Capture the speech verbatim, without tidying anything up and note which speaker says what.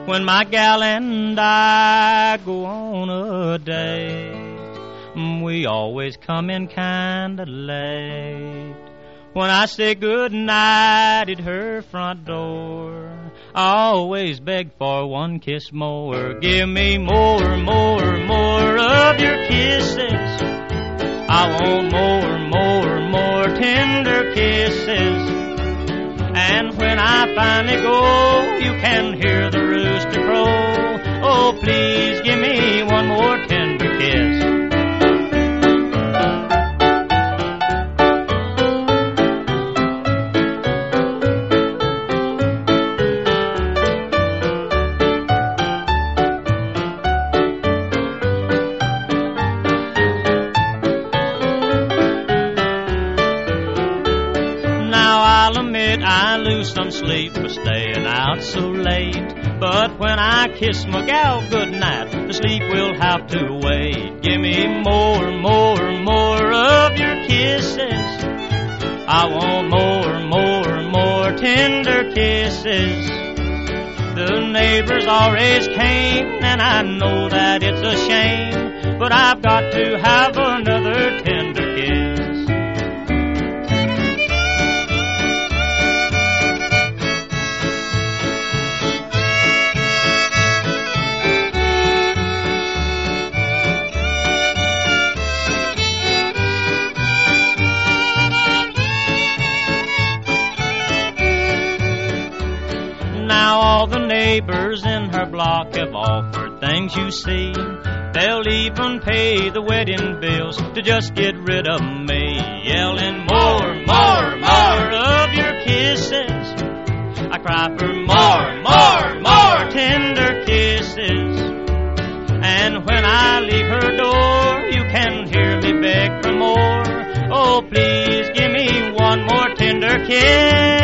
Speaker 1: When my gal and I go on a date, we always come in kinda late. When I say good night at her front door, I always beg for one kiss more. Give me more, more, more of your kisses. I want more, more, more tender kisses. And when I finally go, you can hear the rooster crow. Oh, please give me one more tender kiss. I lose some sleep for staying out so late, but when I kiss my gal goodnight, the sleep will have to wait. Give me more, more, more of your kisses. I want more, more, more tender kisses. The neighbors always came, and I know that it's a shame, but I've got to have another tender kiss. Now all the neighbors in her block have offered things, you see. They'll even pay the wedding bills to just get rid of me. Yelling more, more, more of your kisses. I cry for more, more, more tender kisses. And when I leave her door, you can hear me beg for more. Oh, please give me one more tender kiss.